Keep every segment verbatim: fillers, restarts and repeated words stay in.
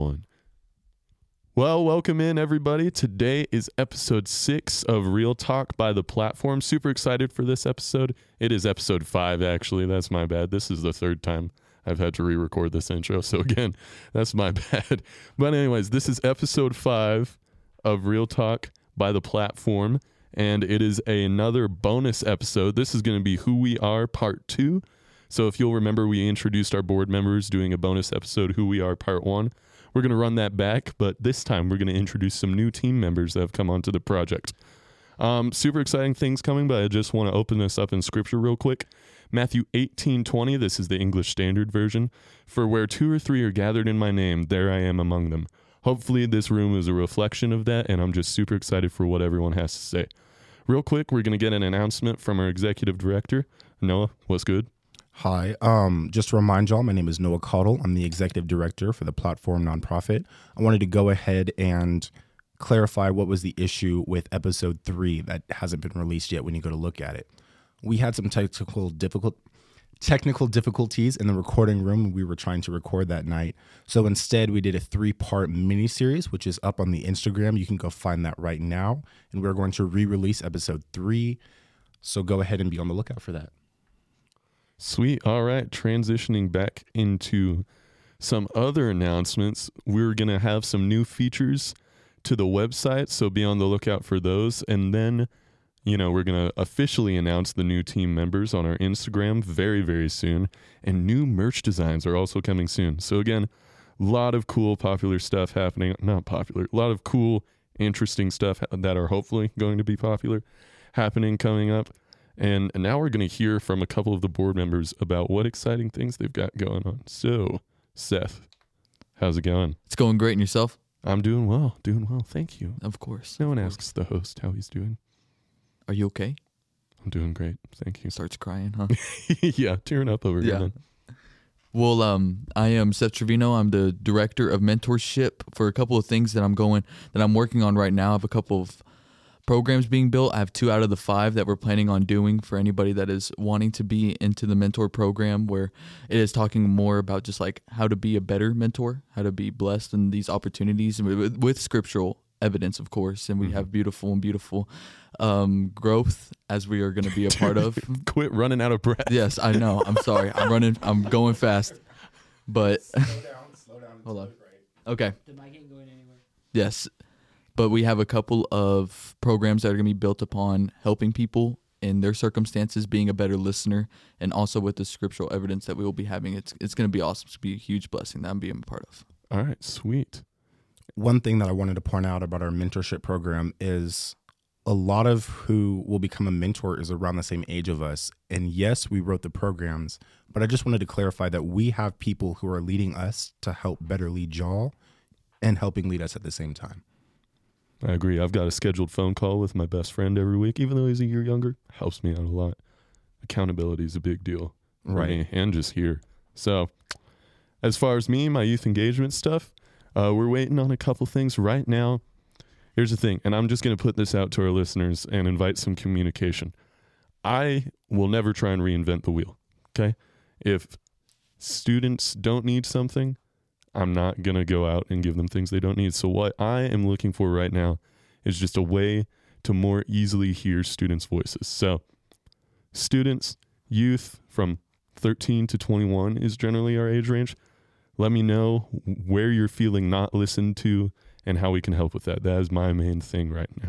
One. Well, welcome in, everybody. Today is episode six of Real Talk by The Platform. Super excited for this episode. It is episode five, actually. That's my bad. This is the third time I've had to re-record this intro. So again, that's my bad. But anyways, this is episode five of Real Talk by The Platform. And it is a, another bonus episode. This is going to be Who We Are Part two. So if you'll remember, we introduced our board members doing a bonus episode, Who We Are Part one. We're going to run that back, but this time we're going to introduce some new team members that have come onto the project. Um, super exciting things coming, but I just want to open this up in scripture real quick. Matthew eighteen twenty, this is the English Standard Version. For where two or three are gathered in my name, there I am among them. Hopefully this room is a reflection of that, and I'm just super excited for what everyone has to say. Real quick, we're going to get an announcement from our executive director. Noah, what's good? Hi, um, just to remind y'all, my name is Noah Caudill. I'm the executive director for the Platform nonprofit. I wanted to go ahead and clarify what was the issue with episode three that hasn't been released yet when you go to look at it. We had some technical difficult technical difficulties in the recording room when we were trying to record that night. So instead, we did a three-part mini-series, which is up on the Instagram. You can go find that right now. And we're going to re-release episode three. So go ahead and be on the lookout for that. Sweet. All right. Transitioning back into some other announcements. We're going to have some new features to the website, so be on the lookout for those. And then, you know, we're going to officially announce the new team members on our Instagram very, very soon. And new merch designs are also coming soon. So again, a lot of cool, popular stuff happening. Not popular. A lot of cool, interesting stuff that are hopefully going to be popular happening coming up. And now we're going to hear from a couple of the board members about what exciting things they've got going on. So, Seth, how's it going? It's going great. And yourself? I'm doing well. Doing well. Thank you. Of course. No one course. asks the host how he's doing. Are you okay? I'm doing great. Thank you. Starts crying, huh? Yeah, tearing up over here. Yeah. Man. Well, um, I am Seth Trevino. I'm the director of mentorship for a couple of things that I'm going, that I'm working on right now. I have a couple of programs being built. I have two out of the five that we're planning on doing for anybody that is wanting to be into the mentor program, where it is talking more about just like how to be a better mentor, how to be blessed in these opportunities, and with, with scriptural evidence, of course. And we mm-hmm. have beautiful and beautiful um, growth as we are going to be a part of. Quit running out of breath. Yes, I know. I'm sorry. I'm running. I'm going fast. But slow down, slow down. Hold on. Okay. The mic ain't going anywhere. Yes. But we have a couple of programs that are going to be built upon helping people in their circumstances, being a better listener, and also with the scriptural evidence that we will be having. It's it's going to be awesome. It's going to be a huge blessing that I'm being a part of. All right, sweet. One thing that I wanted to point out about our mentorship program is a lot of who will become a mentor is around the same age of us. And yes, we wrote the programs, but I just wanted to clarify that we have people who are leading us to help better lead y'all and helping lead us at the same time. I agree. I've got a scheduled phone call with my best friend every week, even though he's a year younger. Helps me out a lot. Accountability is a big deal. Right. Me, and just here. So as far as me, my youth engagement stuff, uh, we're waiting on a couple things right now. Here's the thing, and I'm just going to put this out to our listeners and invite some communication. I will never try and reinvent the wheel, okay? If students don't need something, I'm not going to go out and give them things they don't need. So what I am looking for right now is just a way to more easily hear students' voices. So students, youth from thirteen to twenty-one is generally our age range. Let me know where you're feeling not listened to and how we can help with that. That is my main thing right now.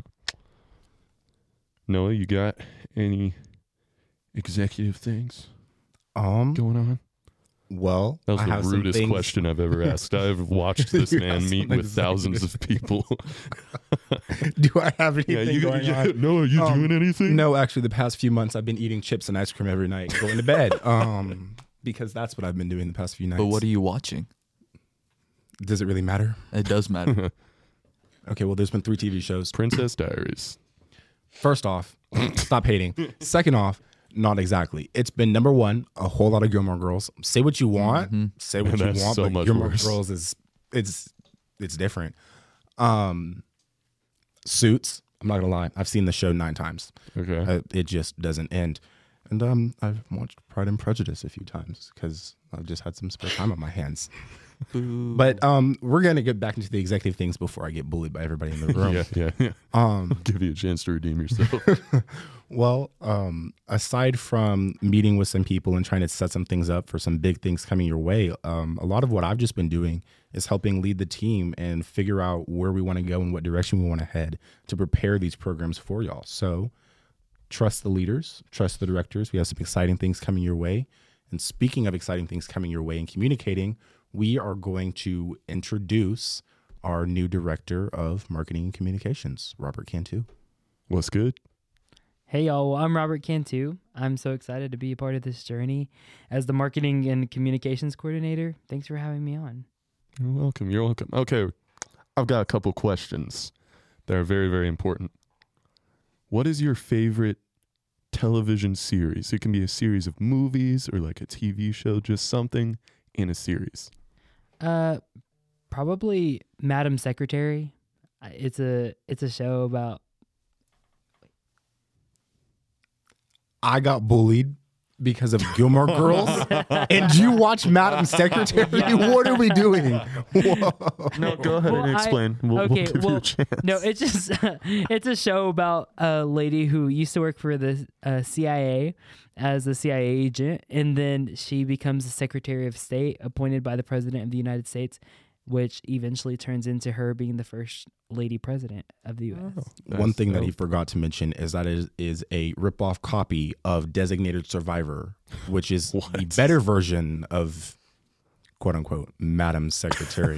Noah, you got any executive things um, going on? Well, that was I the rudest things... question I've ever asked. I've watched this man meet with thousands of people. Do I have anything yeah, you, going yeah, on? No, are you um, doing anything? No, actually, the past few months I've been eating chips and ice cream every night, going to bed, um, because that's what I've been doing the past few nights. But what are you watching? Does it really matter? It does matter. Okay, well, there's been three T V shows. Princess Diaries. First off, stop hating. Second off, not exactly. It's been number one, a whole lot of Gilmore Girls. Say what you want. Mm-hmm. Say what That's you want, so but much Gilmore worse. Girls is it's it's different. Um, Suits. I'm not gonna lie. I've seen the show nine times. Okay. Uh, it just doesn't end. And um, I've watched Pride and Prejudice a few times because I've just had some spare time on my hands. Boo. But um, we're gonna get back into the executive things before I get bullied by everybody in the room. Yeah, yeah, yeah. Um, Give you a chance to redeem yourself. well, um, aside from meeting with some people and trying to set some things up for some big things coming your way, um, a lot of what I've just been doing is helping lead the team and figure out where we want to go and what direction we want to head to prepare these programs for y'all. So trust the leaders, trust the directors. We have some exciting things coming your way. And speaking of exciting things coming your way and communicating, we are going to introduce our new director of marketing and communications, Robert Cantu. What's good? Hey y'all, well, I'm Robert Cantu. I'm so excited to be a part of this journey as the marketing and communications coordinator. Thanks for having me on. You're welcome. You're welcome. Okay, I've got a couple questions that are very, very important. What is your favorite television series? It can be a series of movies or like a T V show, just something in a series. Uh, probably Madam Secretary. Uh, It's a it's a show about. I got bullied because of Gilmore Girls. And you watch Madam Secretary? Yeah. What are we doing? Whoa. No, go ahead Well, and I- explain. we'll, we'll okay, give you well, a chance. No, it's just it's a show about a lady who used to work for the uh, C I A as a C I A agent, and then she becomes the Secretary of State appointed by the President of the United States, which eventually turns into her being the first lady president of the U S. Oh, One that's thing that he dope. forgot to mention is that it is, is a ripoff copy of Designated Survivor, which is the What? better version of quote unquote Madam Secretary.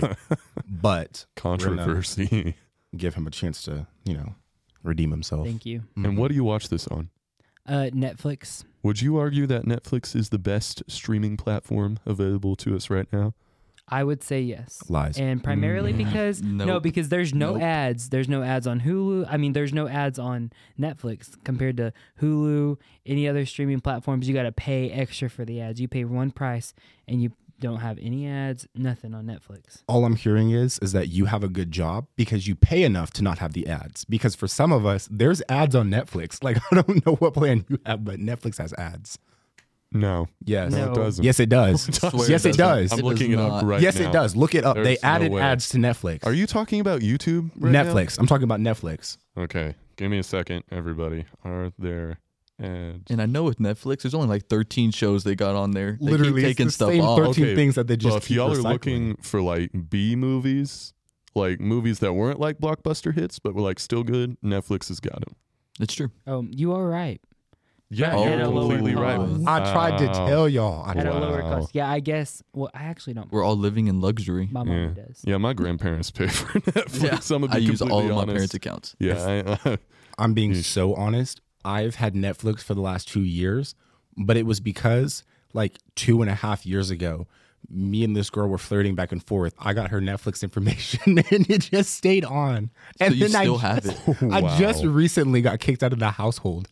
But we're gonna Controversy. give him a chance to, you know, redeem himself. Thank you. And what do you watch this on? Uh, Netflix. Would you argue that Netflix is the best streaming platform available to us right now? I would say yes. Lies. And primarily Mm. because no, Nope. because there's no Nope. ads. There's no ads on Hulu. I mean, there's no ads on Netflix compared to Hulu, any other streaming platforms. You got to pay extra for the ads. You pay one price and you don't have any ads, nothing on Netflix. All I'm hearing is is that you have a good job because you pay enough to not have the ads. Because for some of us, there's ads on Netflix. Like I don't know what plan you have, but Netflix has ads. No. Yes. No, No. it doesn't. Yes, it does. Swear yes, it doesn't. does. I'm It looking does it up not. right yes, now. it does. Look it up. There's they no added way. ads to Netflix. Are you talking about YouTube right Netflix? I'm talking about Netflix. now? Okay. Give me a second, everybody. Are there ads? And I know with Netflix, there's only like thirteen shows they got on there. They Literally, keep it's taking the stuff same off. thirteen Okay, things that they just But if keep y'all are recycling. looking for like B movies, like movies that weren't like blockbuster hits, but were like still good, Netflix has got them. It's true. Oh, you are right. Yeah, Oh, you're at a lower completely right. cost. I tried to Wow. tell y'all. I At a tried. lower Wow. cost. Yeah, I guess. Well, I actually don't. We're all living in luxury. My Yeah. mom does. Yeah, my grandparents pay for Netflix. I'm gonna I be use all completely of my honest. parents' accounts. Yeah, I, I'm being Yeesh. so honest. I've had Netflix for the last two years, but it was because like two and a half years ago, me and this girl were flirting back and forth. I got her Netflix information and it just stayed on. And So you then still I have just, it. I Wow. just recently got kicked out of the household.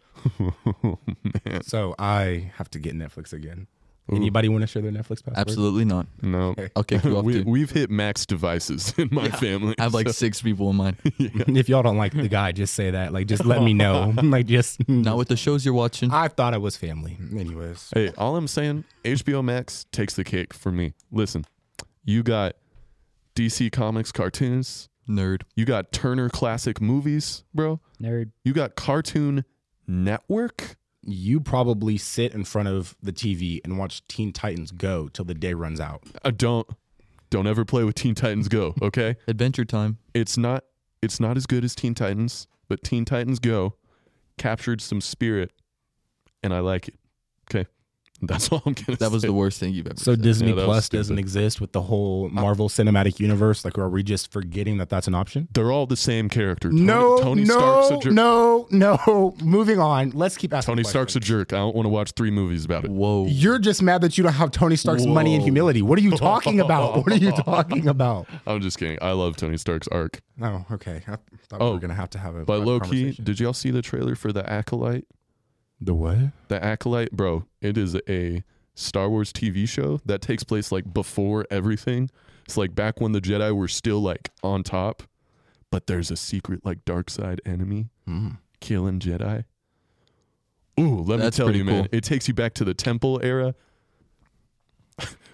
man. So I have to get Netflix again. Ooh. Anybody want to share their Netflix password? Absolutely not. No, I'll kick you off we, too. we've hit max devices in my family. I have like so- six people in mine. If y'all don't like the guy, just say that. Like, just let me know. Like, just Not with the shows you're watching. I thought it was family. Anyways, Hey, all I'm saying, H B O Max takes the cake for me. Listen, you got D C Comics cartoons, Nerd. you got Turner Classic Movies, bro. Nerd. You got Cartoon Network. you probably sit in front of the T V and watch Teen Titans Go till the day runs out. Uh, don't don't ever play with Teen Titans Go, okay? Adventure Time. It's not it's not as good as Teen Titans, but Teen Titans Go captured some spirit, and I like it. Okay, that's all I'm gonna say. That was the worst thing you've ever So said. Disney Yeah, that was Plus stupid. doesn't exist with the whole Marvel Cinematic Universe. Like, are we just forgetting that that's an option? They're all the same character. Tony, No, Tony no, Stark's a jerk. no, no. Moving on. Let's keep asking. Tony Stark's a questions. jerk. I don't want to watch three movies about it. Whoa. You're just mad that you don't have Tony Stark's money and Whoa. humility. What are you talking about? What are you talking about? I'm just kidding. I love Tony Stark's arc. Oh, okay. I thought we Oh, were gonna have to have a. But a low key, conversation. did y'all see the trailer for The Acolyte? the what? The Acolyte, bro, it is a Star Wars T V show that takes place like before everything. It's like back when the Jedi were still like on top, but there's a secret like dark side enemy Mm. killing Jedi. Ooh, let That's me tell pretty you, man, cool. it takes you back to the Temple era.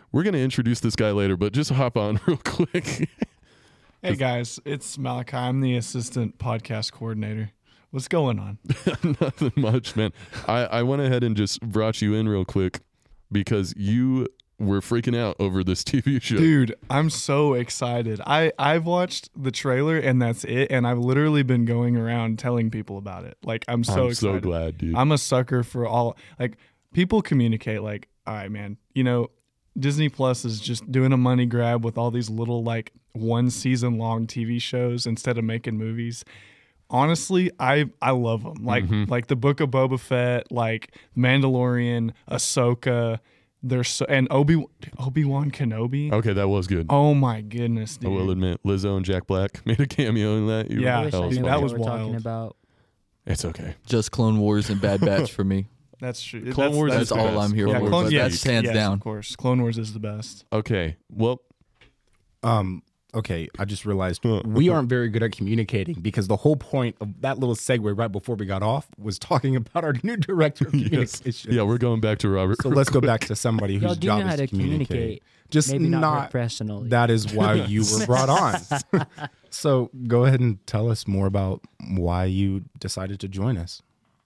we're gonna introduce this guy later, but just hop on real quick. Hey guys, it's Malachi. I'm the assistant podcast coordinator. What's going on? Nothing much, man. I, I went ahead and just brought you in real quick because you were freaking out over this T V show. Dude, I'm so excited. I, I've watched the trailer and that's it, and I've literally been going around telling people about it. Like, I'm so I'm excited. so glad, dude. I'm a sucker for all, like, people communicate like, all right, man, you know, Disney Plus is just doing a money grab with all these little, like, one season long T V shows instead of making movies. Honestly, I I love them. Like Mm-hmm. like the Book of Boba Fett, like Mandalorian, Ahsoka, there's so, and Obi Obi-Wan Kenobi. Okay, that was good. Oh my goodness, I dude. will admit, Lizzo and Jack Black made a cameo in that. You Yeah, I wish that I was knew that funny. what was you were talking wild. about. It's okay. Just Clone Wars and Bad Batch for me. That's true. Clone Wars That's is the all best. I'm here Clone for. Wars but is yes, that's hands yes, down. Of course, Clone Wars is the best. Okay, well, Um, okay, I just realized we aren't very good at communicating because the whole point of that little segue right before we got off was talking about our new director of yes. communication. Yeah, we're going back to Robert. So let's go back to somebody Y'all whose do job know how is to to communicate. communicate. Just Maybe not, not professionally. that is why you were brought on. So go ahead and tell us more about why you decided to join us.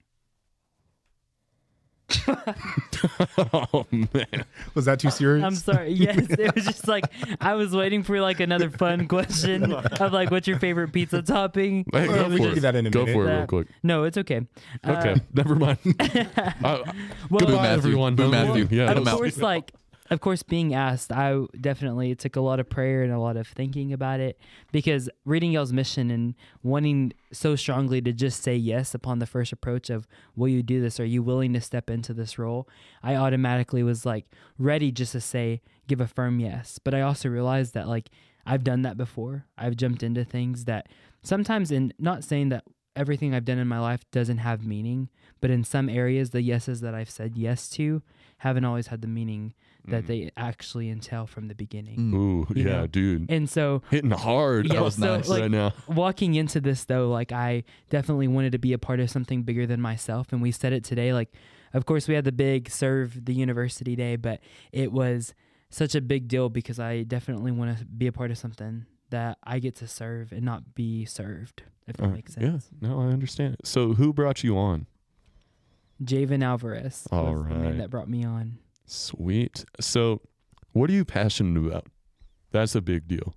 Oh man, Was that too serious? I'm sorry. Yes, it was just like I was waiting for like another fun question of like, what's your favorite pizza topping? Hey, Well, go we for can it. do that in a Go minute. for it real That- quick. No, it's okay. Okay, Uh, never mind. Uh, well, goodbye, Matthew. everyone. Boo, Well, Matthew. Yeah, Cut that him was- out. of course, like, of course, being asked, I definitely it took a lot of prayer and a lot of thinking about it because reading y'all's mission and wanting so strongly to just say yes upon the first approach of, will you do this? Are you willing to step into this role? I automatically was like ready just to say, give a firm yes. But I also realized that like I've done that before. I've jumped into things that sometimes, in not saying that everything I've done in my life doesn't have meaning, but in some areas, the yeses that I've said yes to haven't always had the meaning that they actually entail from the beginning. Mm. Ooh, You yeah, know? dude. And so Hitting hard Yeah, out was so, nice like, right now. walking into this though, like I definitely wanted to be a part of something bigger than myself. And we said it today, like, of course we had the big serve the university day, but it was such a big deal because I definitely want to be a part of something that I get to serve and not be served, if that Uh, makes sense. Yeah, no, I understand. So who brought you on? Javen Alvarez All was the right. man that brought me on. Sweet. So what are you passionate about? That's a big deal.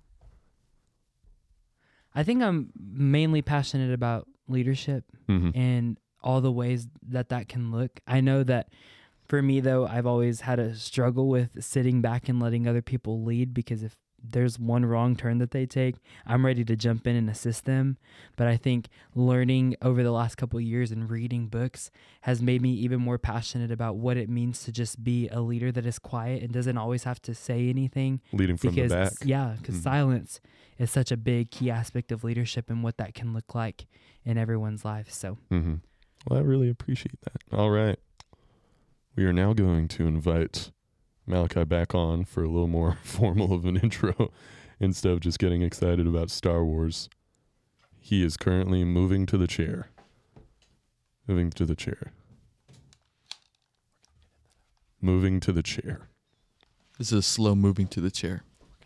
I think I'm mainly passionate about leadership hmm and all the ways that that can look. I know that for me, though, I've always had a struggle with sitting back and letting other people lead because if there's one wrong turn that they take, I'm ready to jump in and assist them. But I think learning over the last couple of years and reading books has made me even more passionate about what it means to just be a leader that is quiet and doesn't always have to say anything. Leading from because the back. yeah, because Mhm. silence is such a big key aspect of leadership and what that can look like in everyone's life. So Mm-hmm. Well, I really appreciate that. All right. We are now going to invite Malachi back on for a little more formal of an intro instead of just getting excited about Star Wars. He is currently moving to the chair. Moving to the chair. Moving to the chair. This is slow moving to the chair.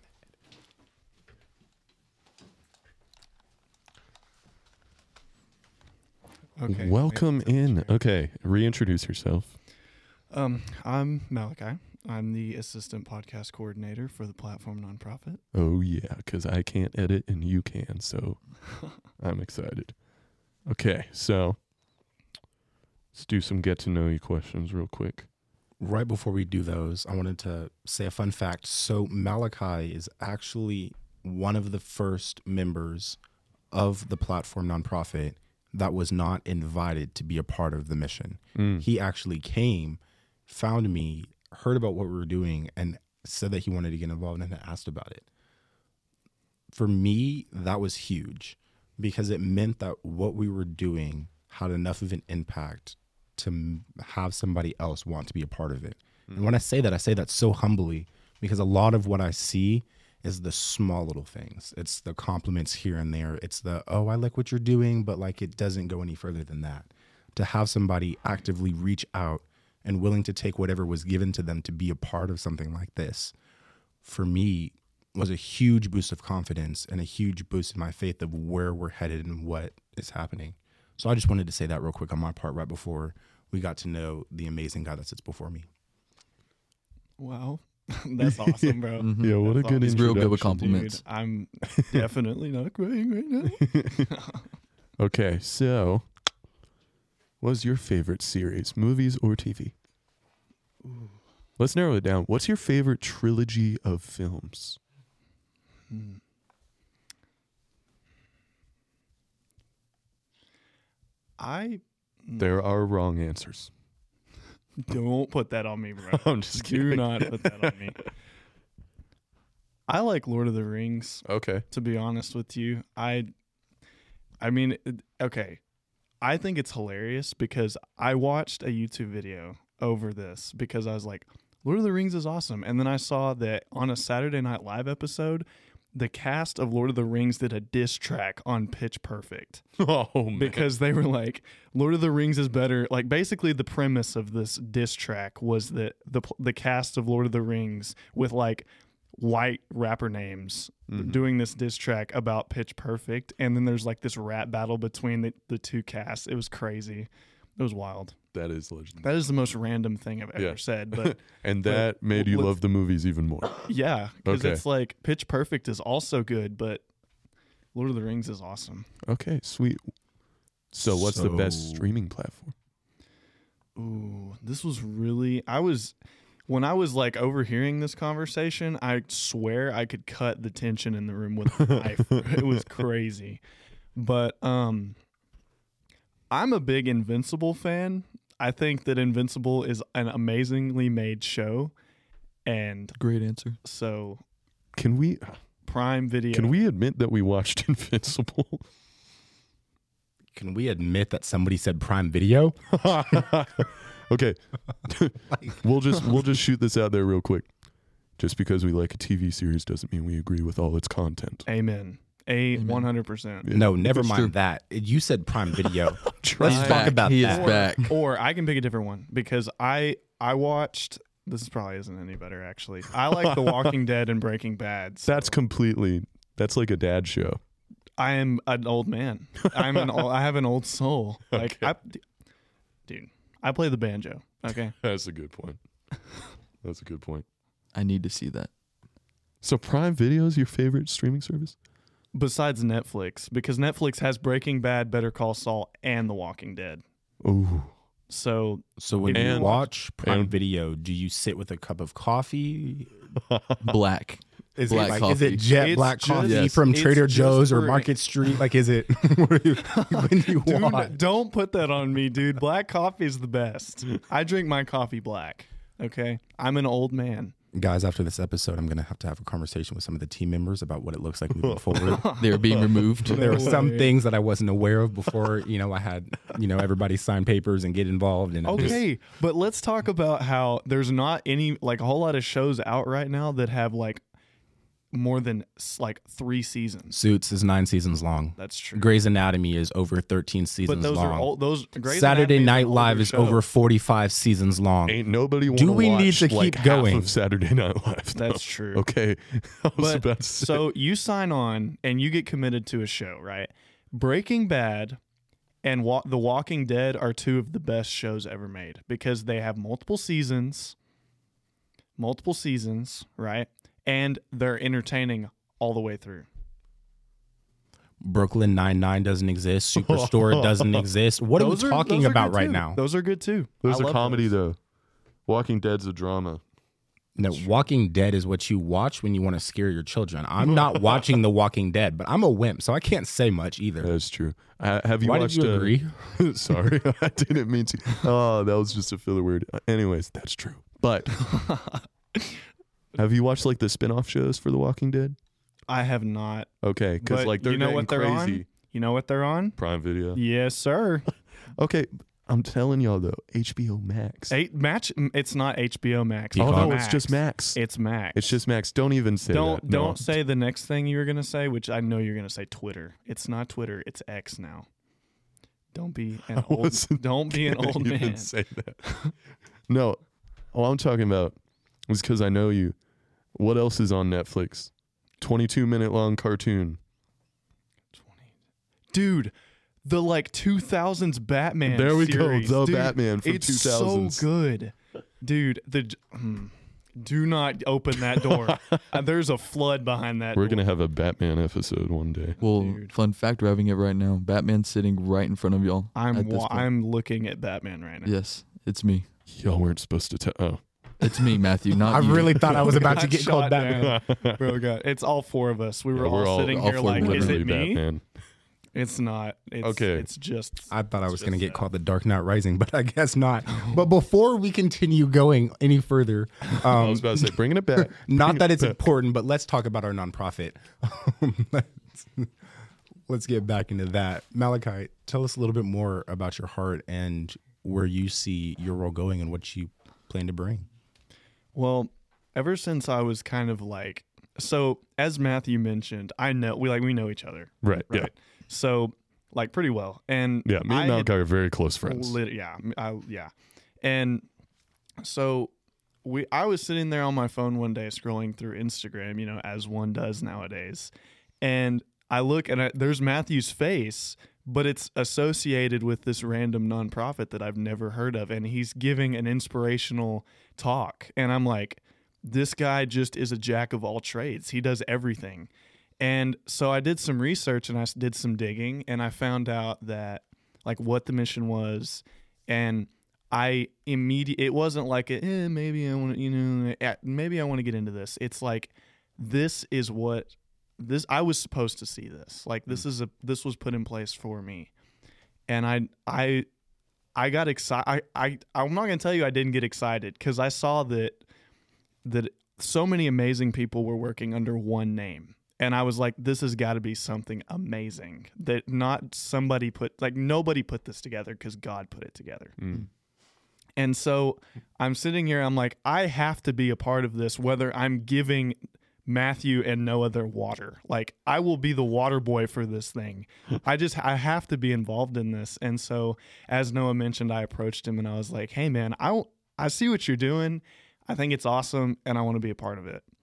Okay. Welcome in. Okay, reintroduce yourself. Um, I'm Malachi. I'm the assistant podcast coordinator for the platform nonprofit. Oh yeah, because I can't edit and you can, so I'm excited. Okay, so let's do some get to know you questions real quick. Right before we do those, I wanted to say a fun fact. So Malachi is actually one of the first members of the platform nonprofit that was not invited to be a part of the mission. Mm. He actually came, found me, heard about what we were doing, and said that he wanted to get involved and asked about it. For me, that was huge because it meant that what we were doing had enough of an impact to m- have somebody else want to be a part of it. And when I say that, I say that so humbly because a lot of what I see is the small little things. It's the compliments here and there. It's the, oh, I like what you're doing, but like it doesn't go any further than that. To have somebody actively reach out and willing to take whatever was given to them to be a part of something like this for me was a huge boost of confidence and a huge boost in my faith of where we're headed and what is happening. So I just wanted to say that real quick on my part right before we got to know the amazing God that sits before me. Wow. That's awesome, bro. Mhm. Yeah, what a That's good He's real good with introduction. compliments. Dude, I'm definitely not crying right now. Okay, so what's your favorite series, movies or T V? Let's narrow it down. What's your favorite trilogy of films? Hmm. I There are wrong answers. don't put that on me, bro. I'm just Do kidding. not put that on me. I like Lord of the Rings, Okay. to be honest with you. I I mean, it- okay. I think it's hilarious because I watched a YouTube video over this because I was like, Lord of the Rings is awesome. And then I saw that on a Saturday Night Live episode, the cast of Lord of the Rings did a diss track on Pitch Perfect. Oh man. Because they were like, Lord of the Rings is better. Like, basically, the premise of this diss track was that the the cast of Lord of the Rings with like white rapper names Mhm. doing this diss track about Pitch Perfect, and then there's like this rap battle between the, the two casts. It was crazy. It was wild. That is legendary. That is the most random thing I've ever Yeah. said, but And but that made you with- love the movies even more. yeah, because Okay. it's like Pitch Perfect is also good, but Lord of the Rings is awesome. Okay, sweet. So what's the best So- streaming platform? Ooh, this was really. I was when I was like overhearing this conversation. I swear I could cut the tension in the room with a knife. It was crazy, but um, I'm a big Invincible fan. I think that Invincible is an amazingly made show, and Great answer. so Can we Prime Video. can we admit that we watched Invincible? Can we admit that somebody said Prime Video? Okay. we'll just we'll just shoot this out there real quick. Just because we like a T V series doesn't mean we agree with all its content. Amen. A Amen. one hundred percent. Yeah. No, never It's mind true. that. You said Prime Video. He's Let's talk back. about he that. is back. Or I can pick a different one because I I watched. This probably isn't any better actually. I like The Walking Dead and Breaking Bad. so That's completely that's like a dad show. I am an old man. I'm an old, I have an old soul. Like Okay. I, dude, I play the banjo. Okay. That's a good point. That's a good point. I need to see that. So Prime Video is your favorite streaming service? Besides Netflix, because Netflix has Breaking Bad, Better Call Saul, and The Walking Dead. Ooh. So So when And- you watch Prime and- Video, do you sit with a cup of coffee? Black. Is Black it like, coffee. is it jet It's black just- coffee Yes. from It's Trader just Joe's or for- Market Street? Like, is it what do you- when you do watch? not, don't put that on me, dude. Black coffee is the best. I drink my coffee black. Okay. I'm an old man. Guys, after this episode, I'm gonna have to have a conversation with some of the team members about what it looks like moving forward. They're being removed. There were some way. things that I wasn't aware of before. You know, I had you know everybody sign papers and get involved. And I just- Okay, but let's talk about how there's not any like a whole lot of shows out right now that have like more than s- like three seasons. Suits is nine seasons long. That's true. Grey's Anatomy is over thirteen seasons But those long. are old. Those Grey's Saturday Anatomy Night an Live older is show. over forty-five seasons long. Ain't nobody want Do we need to like keep half going? of Saturday Night Live. though. That's true. Okay. I was But about to say. so you sign on and you get committed to a show, right? Breaking Bad and Wa- The Walking Dead are two of the best shows ever made because they have multiple seasons, multiple seasons, right? And they're entertaining all the way through. Brooklyn Nine-Nine doesn't exist. Superstore doesn't exist. What Those are we talking those are about good right too. now? Those are good too. There's I a love comedy those. though. Walking Dead's a drama. No, Walking Dead is what you watch when you want to scare your children. I'm not watching The Walking Dead, but I'm a wimp, so I can't say much either. That's true. Uh, have you Why did watched? you uh, agree? Sorry, I didn't mean to. Oh, that was just a filler word. Uh, Anyways, that's true. But have you watched like the spin-off shows for The Walking Dead? I have not. Okay, because But like they're you know getting what they're crazy. on? You know what they're on? Prime Video. Yes, sir. Okay, I'm telling y'all though, H B O Max. Eight match. It's not H B O Max. Oh Peacock. no, it's just Max. It's Max. It's just Max. Don't even say don't that. don't No. say the next thing you were gonna say, which I know you're gonna say Twitter. It's not Twitter. It's X now. Don't be an I old. wasn't Don't be an gonna old even man. Say that. No, all I'm talking about was because I know you. What else is on Netflix? twenty-two minute long cartoon. Dude, the like two thousands Batman There we series. go. The Dude, Batman from it's two thousands. so good. Dude, the mm, do not open that door. uh, there's a flood behind that We're door. going to have a Batman episode one day. Well, Dude. fun fact, we're having it right now. Batman's sitting right in front of y'all. I'm at this wa- point. I'm looking at Batman right now. Yes, it's me. Y'all weren't supposed to tell. Oh. It's me, Matthew, not I you. really thought I was about to Got get called shot Batman. down. Bro, God, it's all four of us. We were Yeah, all, we're all, sitting all here four like, is literally it me? Batman. It's not. It's, Okay. It's just. I thought I was it's going to just get called the Dark Knight Rising, but I guess not. But before we continue going any further, I um, was about to say, bringing it back. not Bring that it it's back. important, but let's talk about our nonprofit. let's, let's get back into that. Malachi, tell us a little bit more about your heart and where you see your role going and what you plan to bring. Well, ever since I was kind of like, so as Matthew mentioned, I know we like we know each other, Right. right? Yeah. So like pretty well, and Yeah. Me I and had Malachi are very close friends. lit- yeah, I, yeah, and so we I was sitting there on my phone one day scrolling through Instagram, you know, as one does nowadays, and I look and I, there's Matthew's face, but it's associated with this random nonprofit that I've never heard of, and he's giving an inspirational talk, and I'm like, this guy just is a jack of all trades. He does everything. And so I did some research and I s- did some digging, and I found out that like what the mission was, and I immediate it wasn't like a, eh, maybe I want to, you know, eh, maybe I want to get into this. It's like this is what this I was supposed to see this. Like this is a this was put in place for me. And I I I got excited. I, I I'm not gonna tell you I didn't get excited because I saw that that so many amazing people were working under one name. And I was like, this has got to be something amazing that not somebody put, like nobody put this together because God put it together. Mm. And so I'm sitting here, I'm like, I have to be a part of this, whether I'm giving Matthew and Noah their water. Like, I will be the water boy for this thing. I just, I have to be involved in this. And so, as Noah mentioned, I approached him and I was like, hey, man, I, I see what you're doing. I think it's awesome and I want to be a part of it.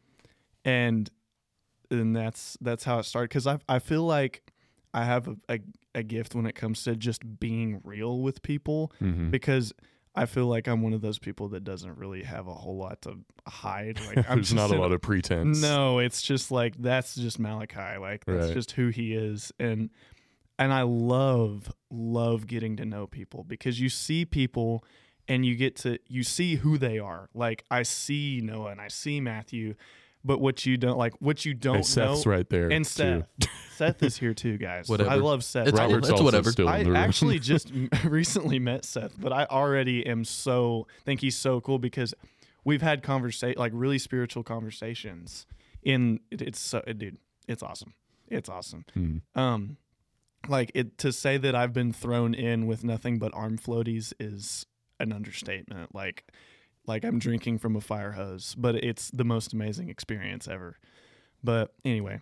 And and that's that's how it started, because I I feel like I have a, a, a gift when it comes to just being real with people, Mhm. because I feel like I'm one of those people that doesn't really have a whole lot to hide. Like I'm There's just not a in- lot of pretense. No, it's just like that's just Malachi. Like that's Right. just who he is, and and I love love getting to know people, because you see people and you get to you see who they are. Like I see Noah and I see Matthew, but what you don't like, what you don't Hey, Seth's know, right there. and too. Seth, Seth is here too, guys. Whatever. I love Seth. It's I- Robert's it's also whatever. still I in the room. actually just m- recently met Seth, but I already am so think he's so cool because we've had conversa- like really spiritual conversations. In it, it's so dude, it's awesome. It's awesome. Mm. Um, like it to say that I've been thrown in with nothing but arm floaties is an understatement. Like, like I'm drinking from a fire hose, but it's the most amazing experience ever. But anyway,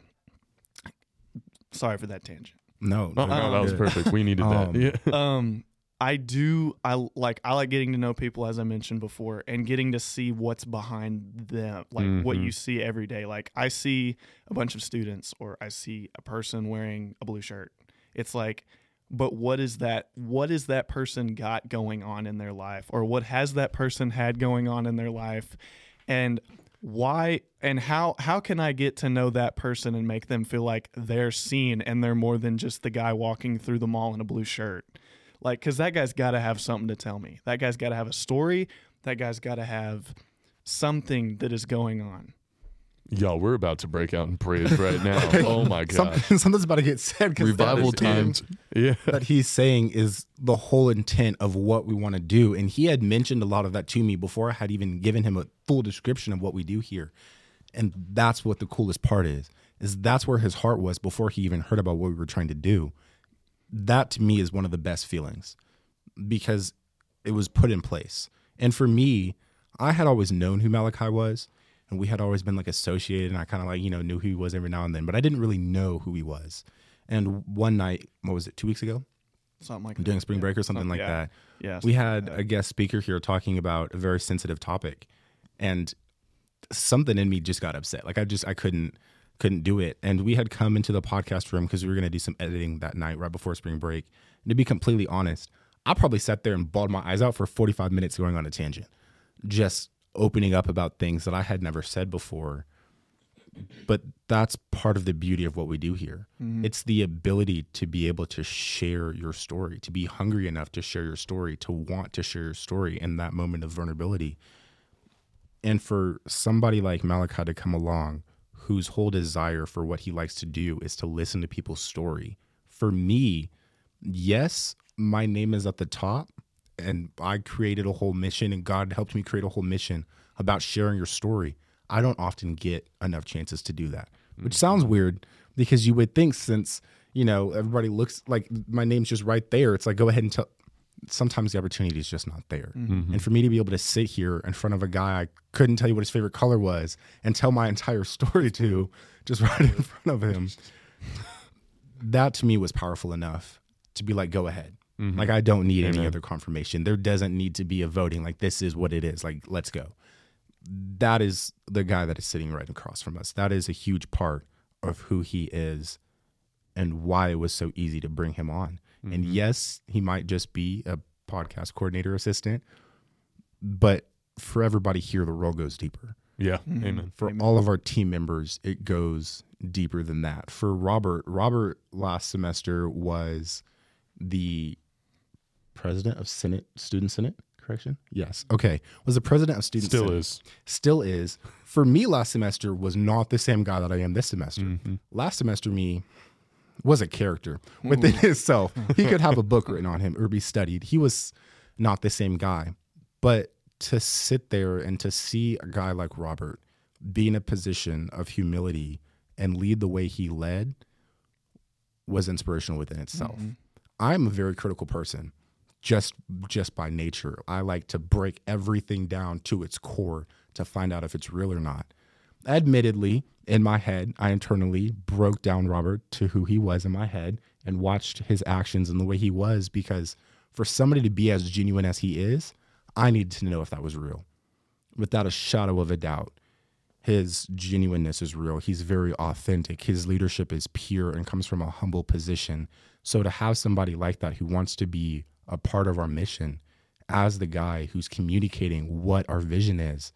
sorry for that tangent. No, Oh, no, no, that was good. perfect. We needed Um, that. Yeah. um I do I like I like getting to know people, as I mentioned before, and getting to see what's behind them, like what Mhm. you see every day. Like I see a bunch of students, or I see a person wearing a blue shirt. It's like, but what is that what is that person got going on in their life, or what has that person had going on in their life, and why and how how can I get to know that person and make them feel like they're seen and they're more than just the guy walking through the mall in a blue shirt? Like, because that guy's got to have something to tell me. That guy's got to have a story. That guy's got to have something that is going on. Y'all, we're about to break out in praise right now. Oh my god. Something, something's about to get said because Revival that, time. Yeah. that he's saying is the whole intent of what we want to do. And he had mentioned a lot of that to me before I had even given him a full description of what we do here. And that's what the coolest part is, is that's where his heart was before he even heard about what we were trying to do. That to me is one of the best feelings because it was put in place. And for me, I had always known who Malachi was, and we had always been like associated, and I kind of like, you know, knew who he was every now and then, but I didn't really know who he was. And one night, what was it, two weeks ago? Something like Doing that. spring Yeah. break or something like yeah. that. Yeah. We had a guest speaker here talking about a very sensitive topic. And something in me just got upset. Like I just I couldn't couldn't do it. And we had come into the podcast room because we were going to do some editing that night right before spring break. And to be completely honest, I probably sat there and bawled my eyes out for forty-five minutes going on a tangent, just opening up about things that I had never said before. But that's part of the beauty of what we do here. Mm-hmm. It's the ability to be able to share your story, to be hungry enough to share your story, to want to share your story in that moment of vulnerability. And for somebody like Malachi to come along, whose whole desire for what he likes to do is to listen to people's story. For me, yes, my name is at the top, and I created a whole mission, and God helped me create a whole mission about sharing your story. I don't often get enough chances to do that, which sounds weird because you would think, since, you know, everybody looks like my name's just right there, it's like, go ahead and tell. Sometimes the opportunity is just not there. Mm-hmm. And for me to be able to sit here in front of a guy I couldn't tell you what his favorite color was and tell my entire story to, just right in front of him, that to me was powerful enough to be like, go ahead. Mm-hmm. Like, I don't need Amen. Any other confirmation. There doesn't need to be a voting. Like, this is what it is. Like, let's go. That is the guy that is sitting right across from us. That is a huge part of who he is and why it was so easy to bring him on. Mm-hmm. And yes, he might just be a podcast coordinator assistant, but for everybody here, the role goes deeper. Yeah. Mm-hmm. Amen. For Amen. all of our team members, it goes deeper than that. For Robert, Robert last semester was the president of Senate, Student Senate. Correction? Yes. Okay. Was the president of Student Still Senate. is. Still is. For me, last semester was not the same guy that I am this semester. Mm-hmm. Last semester, me was a character within Ooh. Himself. He could have a book written on him or be studied. He was not the same guy. But to sit there and to see a guy like Robert be in a position of humility and lead the way he led was inspirational within itself. Mm-hmm. I'm a very critical person. Just just by nature. I like to break everything down to its core to find out if it's real or not. Admittedly, in my head, I internally broke down Robert to who he was in my head and watched his actions and the way he was, because for somebody to be as genuine as he is, I needed to know if that was real. Without a shadow of a doubt, his genuineness is real. He's very authentic. His leadership is pure and comes from a humble position. So to have somebody like that who wants to be a part of our mission as the guy who's communicating what our vision is,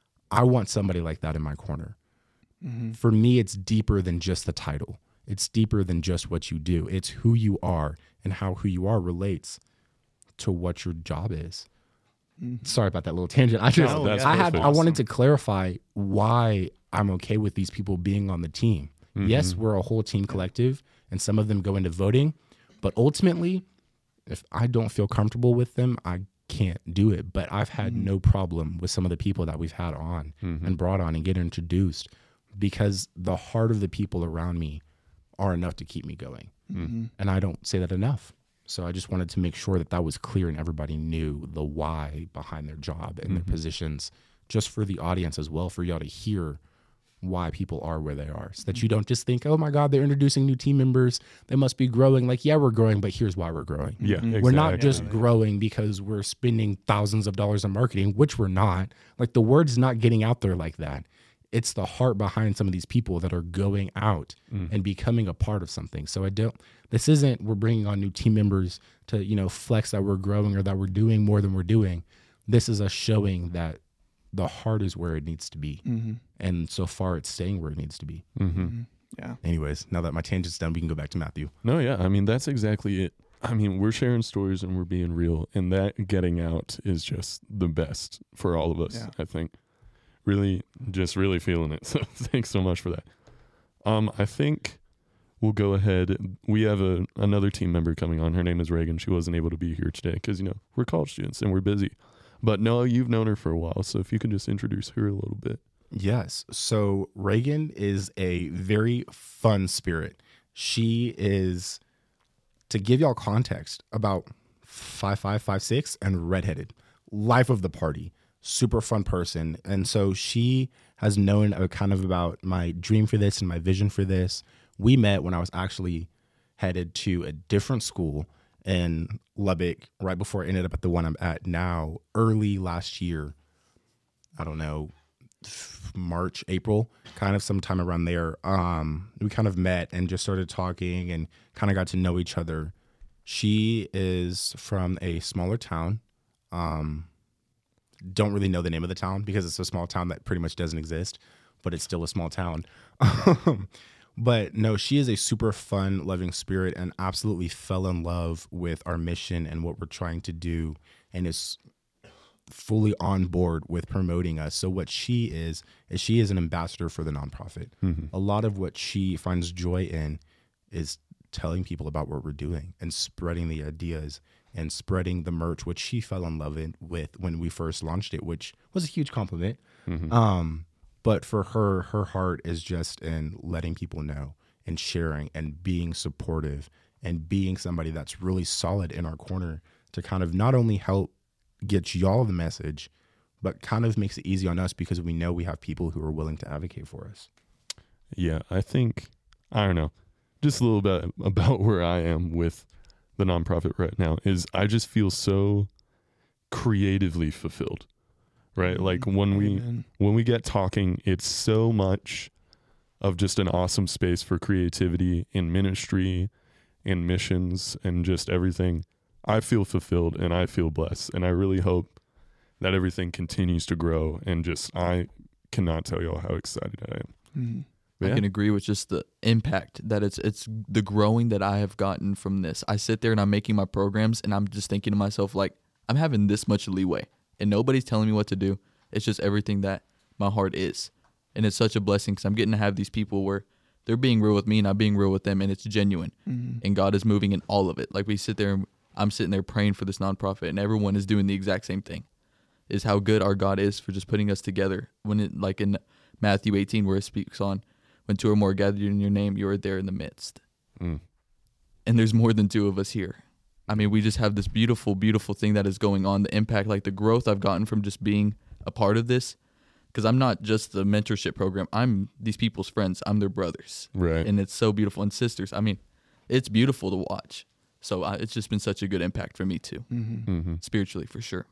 I want somebody like that in my corner. Mm-hmm. For me, it's deeper than just the title. It's deeper than just what you do. It's who you are and how who you are relates to what your job is. Mm-hmm. Sorry about that little tangent. I just, no, I had, I wanted to clarify why I'm okay with these people being on the team. Mm-hmm. Yes, we're a whole team collective, and some of them go into voting, but ultimately, if I don't feel comfortable with them, I can't do it. But I've had mm-hmm. no problem with some of the people that we've had on mm-hmm. and brought on and get introduced, because the heart of the people around me are enough to keep me going. Mm-hmm. And I don't say that enough. So I just wanted to make sure that that was clear and everybody knew the why behind their job and mm-hmm. their positions, just for the audience as well, for y'all to hear why people are where they are, so that you don't just think, oh my God, they're introducing new team members, they must be growing. Like, yeah, we're growing, but here's why we're growing. Yeah, exactly. We're not just growing because we're spending thousands of dollars on marketing, which we're not. Like, the word's not getting out there like that. It's the heart behind some of these people that are going out mm. and becoming a part of something. So I don't, this isn't, we're bringing on new team members to, you know, flex that we're growing or that we're doing more than we're doing. This is us showing that the heart is where it needs to be. Mm-hmm. And so far it's staying where it needs to be. Mm-hmm. Yeah. Anyways, now that my tangent's done, we can go back to Matthew. No, yeah. I mean, that's exactly it. I mean, we're sharing stories and we're being real, and that getting out is just the best for all of us, yeah. I think. Really, just really feeling it. So thanks so much for that. Um, I think we'll go ahead. We have a another team member coming on. Her name is Reagan. She wasn't able to be here today because, you know, we're college students and we're busy. But Noah, you've known her for a while, so if you could just introduce her a little bit. Yes. So Reagan is a very fun spirit. She is, to give y'all context, about five five, five six, and redheaded. Life of the party. Super fun person. And so she has known a kind of about my dream for this and my vision for this. We met when I was actually headed to a different school in Lubbock right before I ended up at the one I'm at now, early last year. I don't know, March, April, kind of sometime around there. Um, we kind of met and just started talking and kind of got to know each other. She is from a smaller town. Um, don't really know the name of the town because it's a small town that pretty much doesn't exist, but it's still a small town. But no, she is a super fun, loving spirit and absolutely fell in love with our mission and what we're trying to do, and is fully on board with promoting us. So what she is, is she is an ambassador for the nonprofit. Mm-hmm. A lot of what she finds joy in is telling people about what we're doing and spreading the ideas and spreading the merch, which she fell in love in, with when we first launched it, which was a huge compliment. Mm-hmm. Um, but for her, her heart is just in letting people know and sharing and being supportive and being somebody that's really solid in our corner to kind of not only help get y'all the message, but kind of makes it easy on us because we know we have people who are willing to advocate for us. Yeah, I think, I don't know, just a little bit about where I am with the nonprofit right now is I just feel so creatively fulfilled, right? Like when we Amen. when we get talking, it's so much of just an awesome space for creativity in ministry, in missions, and just everything. I feel fulfilled and I feel blessed, and I really hope that everything continues to grow, and just I cannot tell y'all how excited I am. Mm-hmm. I Yeah. can agree with just the impact that it's it's the growing that I have gotten from this. I sit there and I'm making my programs and I'm just thinking to myself, like, I'm having this much leeway and nobody's telling me what to do. It's just everything that my heart is. And it's such a blessing because I'm getting to have these people where they're being real with me and I'm being real with them, and it's genuine. Mm-hmm. And God is moving in all of it. Like we sit there and I'm sitting there praying for this nonprofit and everyone is doing the exact same thing. Is how good our God is for just putting us together. When it, like in Matthew eighteen where it speaks on, when two or more gathered in your name, you are there in the midst. Mm. And there's more than two of us here. I mean, we just have this beautiful, beautiful thing that is going on. The impact, like the growth I've gotten from just being a part of this. Because I'm not just the mentorship program. I'm these people's friends. I'm their brothers. Right. And it's so beautiful. And sisters. I mean, it's beautiful to watch. So uh, it's just been such a good impact for me too. Mm-hmm. Mm-hmm. Spiritually, for sure.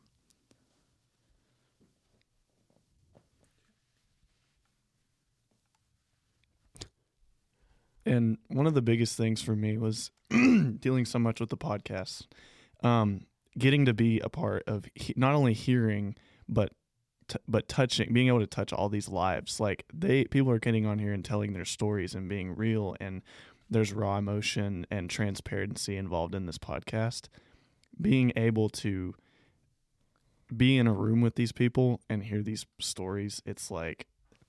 And one of the biggest things for me was dealing so much with the podcast, um, getting to be a part of he- not only hearing, but t- but touching, being able to touch all these lives. Like they, people are getting on here and telling their stories and being real, and there's raw emotion and transparency involved in this podcast. Being able to be in a room with these people and hear these stories, it's like,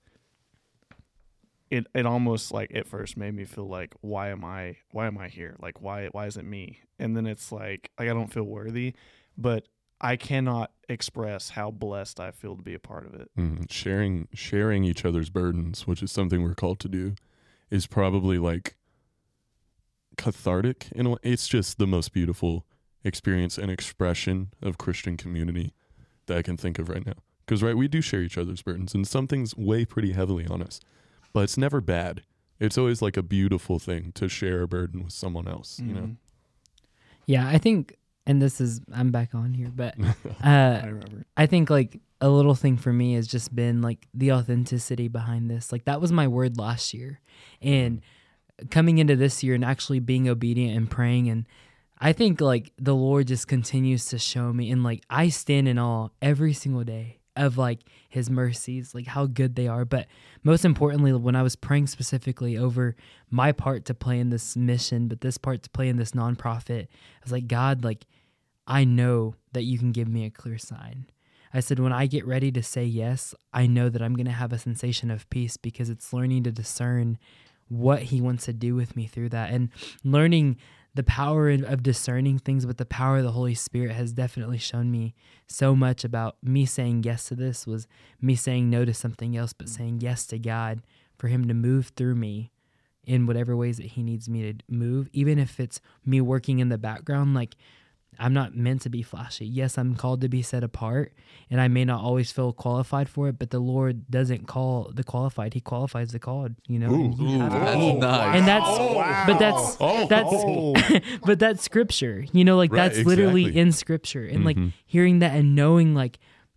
It it almost like at first made me feel like, why am I why am I here? Like why why is it me? And then it's like, like I don't feel worthy, but I cannot express how blessed I feel to be a part of it. Mm-hmm. Sharing sharing each other's burdens, which is something we're called to do, is probably like cathartic in a way. It's just the most beautiful experience and expression of Christian community that I can think of right now. Because right, we do share each other's burdens, and some things weigh pretty heavily on us. But it's never bad. It's always like a beautiful thing to share a burden with someone else, you know? Yeah, I think, and this is, I'm back on here, but I uh, remember. I think like a little thing for me has just been like the authenticity behind this. Like that was my word last year. And coming into this year and actually being obedient and praying, and I think like the Lord just continues to show me, and like I stand in awe every single day of like his mercies, like how good they are. But most importantly, when I was praying specifically over my part to play in this mission, but this part to play in this nonprofit, I was like, God, like I know that you can give me a clear sign. I said, when I get ready to say yes, I know that I'm going to have a sensation of peace, because it's learning to discern what he wants to do with me through that, and learning the power of discerning things. But the power of the Holy Spirit has definitely shown me so much about me saying yes to this was me saying no to something else, but saying yes to God for him to move through me in whatever ways that he needs me to move, even if it's me working in the background. Like I'm not meant to be flashy. Yes, I'm called to be set apart, and I may not always feel qualified for it, but the Lord doesn't call the qualified. He qualifies the called, you know? And, he Ooh, has- that's he- nice. and that's, Oh, wow. but that's, Oh. that's, but that's scripture, you know, like Right, that's literally exactly. in scripture. And like Mhm. hearing that and knowing like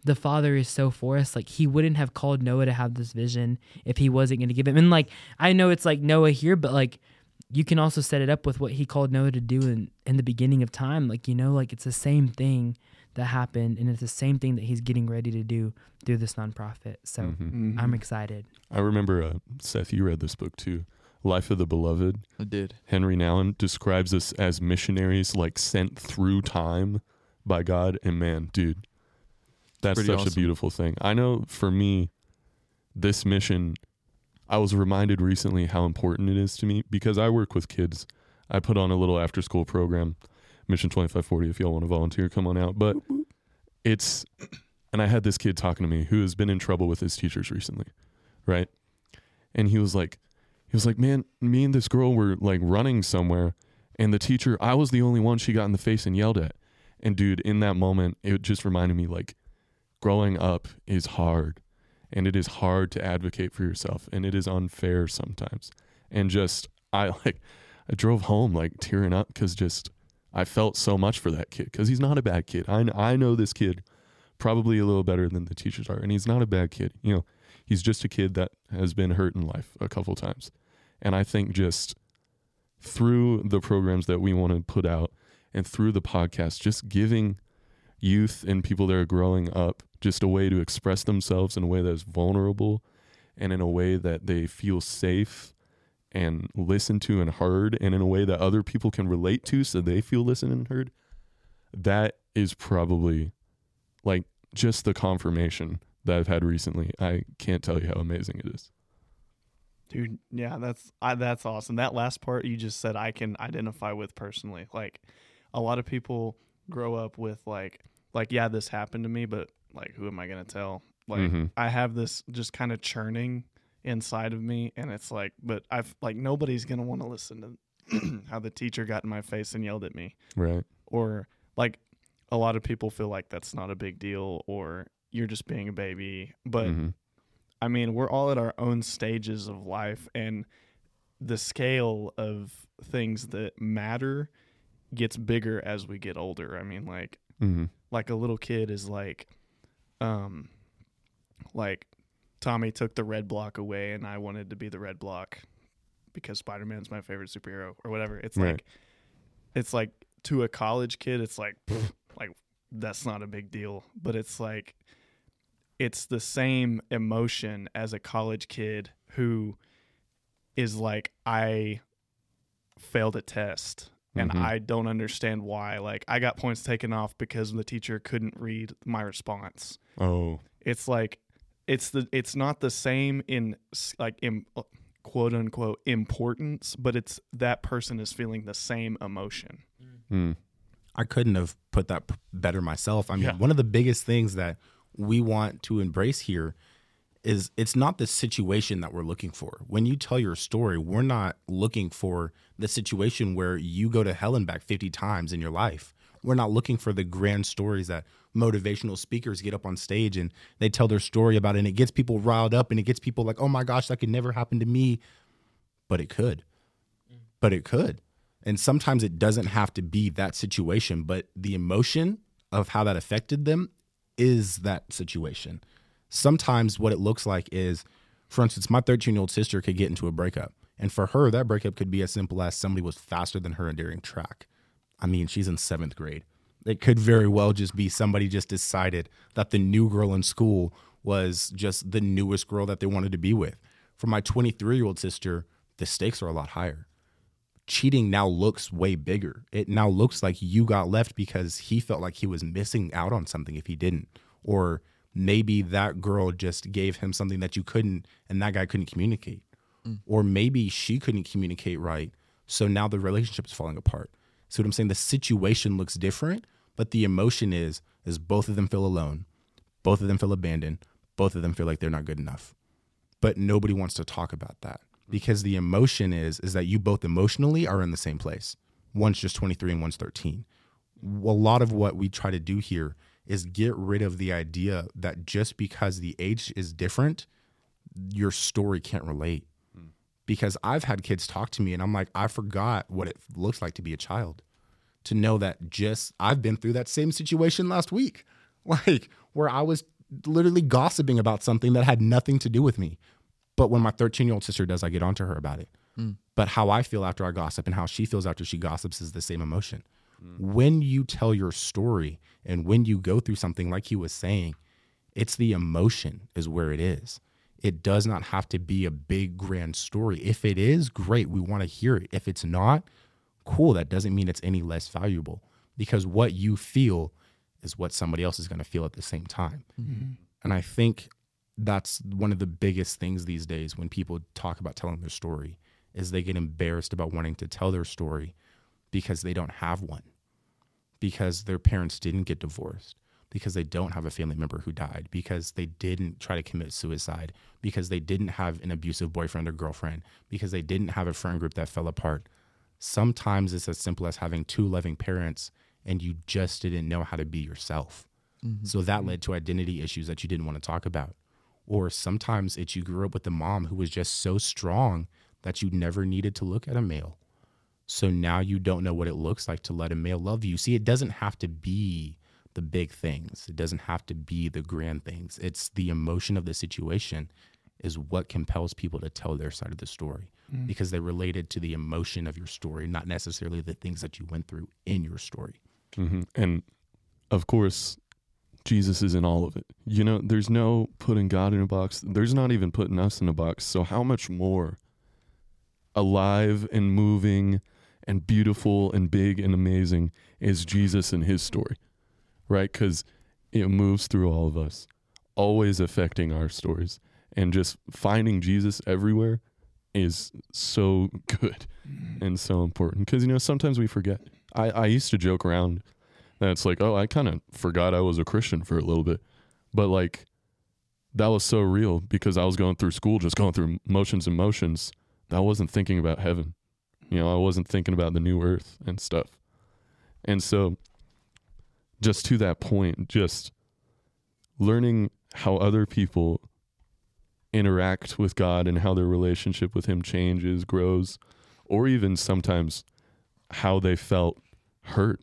the Father is so for us. Like, he wouldn't have called Noah to have this vision if he wasn't going to give him. And like, I know it's like Noah here, but like, you can also set it up with what he called Noah to do in, in the beginning of time. Like, you know, like it's the same thing that happened, and it's the same thing that he's getting ready to do through this nonprofit. So Mhm. I'm excited. I remember, uh, Seth, you read this book too, Life of the Beloved. I did. Henry Nouwen describes us as missionaries, like sent through time by God. And man, dude, that's Pretty such awesome. a beautiful thing. I know for me, this mission, I was reminded recently how important it is to me because I work with kids. I put on a little after school program, Mission twenty-five forty. If y'all want to volunteer, come on out. But it's, and I had this kid talking to me who has been in trouble with his teachers recently, right? And he was like, he was like, man, me and this girl were like running somewhere, and the teacher, I was the only one she got in the face and yelled at. And dude, in that moment, it just reminded me like, growing up is hard, and it is hard to advocate for yourself, and it is unfair sometimes. And just, I like, I drove home like tearing up because just, I felt so much for that kid because he's not a bad kid. I, I know this kid probably a little better than the teachers are, and he's not a bad kid. You know, he's just a kid that has been hurt in life a couple times. And I think just through the programs that we want to put out and through the podcast, just giving youth and people that are growing up just a way to express themselves in a way that is vulnerable and in a way that they feel safe and listened to and heard, and in a way that other people can relate to so they feel listened and heard. That is probably like just the confirmation that I've had recently. I can't tell you how amazing it is. Dude, yeah, that's I, that's awesome. That last part you just said, I can identify with personally. Like, a lot of people grow up with like, like yeah, this happened to me, but like, who am I gonna tell? Like, Mhm. I have this just kind of churning inside of me, and it's like, but I've like nobody's gonna want to listen to how the teacher got in my face and yelled at me, Right. or like, a lot of people feel like that's not a big deal, or you're just being a baby, but. Mhm. I mean, we're all at our own stages of life, and the scale of things that matter gets bigger as we get older. I mean, like, Mhm. like a little kid is like, um, like Tommy took the red block away, and I wanted to be the red block because Spider-Man's my favorite superhero, or whatever. It's Right. like, it's like to a college kid, it's like, pfft, like that's not a big deal, but it's like. It's the same emotion as a college kid who is like, I failed a test and Mhm. I don't understand why. Like, I got points taken off because the teacher couldn't read my response. Oh. It's like, it's the, it's not the same in s- like, in quote unquote importance, but it's that person is feeling the same emotion. Mm. I couldn't have put that p- better myself. I mean, Yeah. one of the biggest things that we want to embrace here is it's not the situation that we're looking for. When you tell your story, we're not looking for the situation where you go to hell and back fifty times in your life. We're not looking for the grand stories that motivational speakers get up on stage and they tell their story about it, and it gets people riled up and it gets people like, oh my gosh, that could never happen to me. But it could. But it could. And sometimes it doesn't have to be that situation, but the emotion of how that affected them is that situation. Sometimes what it looks like is, for instance, my thirteen-year-old sister could get into a breakup. And for her, that breakup could be as simple as somebody was faster than her during track. I mean, she's in seventh grade. It could very well just be somebody just decided that the new girl in school was just the newest girl that they wanted to be with. For my twenty-three-year-old sister, the stakes are a lot higher. Cheating now looks way bigger. It now looks like you got left because he felt like he was missing out on something if he didn't. Or maybe that girl just gave him something that you couldn't, and that guy couldn't communicate. Mm. Or maybe she couldn't communicate right, so now the relationship is falling apart. See what I'm saying? The situation looks different, but the emotion is, is both of them feel alone. Both of them feel abandoned. Both of them feel like they're not good enough. But nobody wants to talk about that. Because the emotion is is that you both emotionally are in the same place. One's just twenty-three and one's thirteen. A lot of what we try to do here is get rid of the idea that just because the age is different, your story can't relate. Mm. Because I've had kids talk to me and I'm like, I forgot what it looks like to be a child. To know that just I've been through that same situation last week. Like where I was literally gossiping about something that had nothing to do with me. But when my thirteen-year-old sister does, I get onto her about it. Mm. But how I feel after I gossip and how she feels after she gossips is the same emotion. Mm. When you tell your story and when you go through something like he was saying, it's the emotion is where it is. It does not have to be a big, grand story. If it is, great. We want to hear it. If it's not, cool. That doesn't mean it's any less valuable, because what you feel is what somebody else is going to feel at the same time. Mm-hmm. And I think that's one of the biggest things these days when people talk about telling their story is they get embarrassed about wanting to tell their story because they don't have one, because their parents didn't get divorced, because they don't have a family member who died, because they didn't try to commit suicide, because they didn't have an abusive boyfriend or girlfriend, because they didn't have a friend group that fell apart. Sometimes it's as simple as having two loving parents and you just didn't know how to be yourself. Mm-hmm. So that led to identity issues that you didn't want to talk about. Or sometimes it's you grew up with a mom who was just so strong that you never needed to look at a male. So now you don't know what it looks like to let a male love you. See, it doesn't have to be the big things. It doesn't have to be the grand things. It's the emotion of the situation is what compels people to tell their side of the story, mm. because they related to the emotion of your story, not necessarily the things that you went through in your story. Mm-hmm. And of course, Jesus is in all of it. You know, there's no putting God in a box. There's not even putting us in a box. So how much more alive and moving and beautiful and big and amazing is Jesus and his story, right? Because it moves through all of us, always affecting our stories. And just finding Jesus everywhere is so good and so important. Because, you know, sometimes we forget. I, I used to joke around that it's like, oh, I kind of forgot I was a Christian for a little bit. But, like, that was so real because I was going through school, just going through motions and motions. I wasn't thinking about heaven. You know, I wasn't thinking about the new earth and stuff. And so, just to that point, just learning how other people interact with God and how their relationship with him changes, grows, or even sometimes how they felt hurt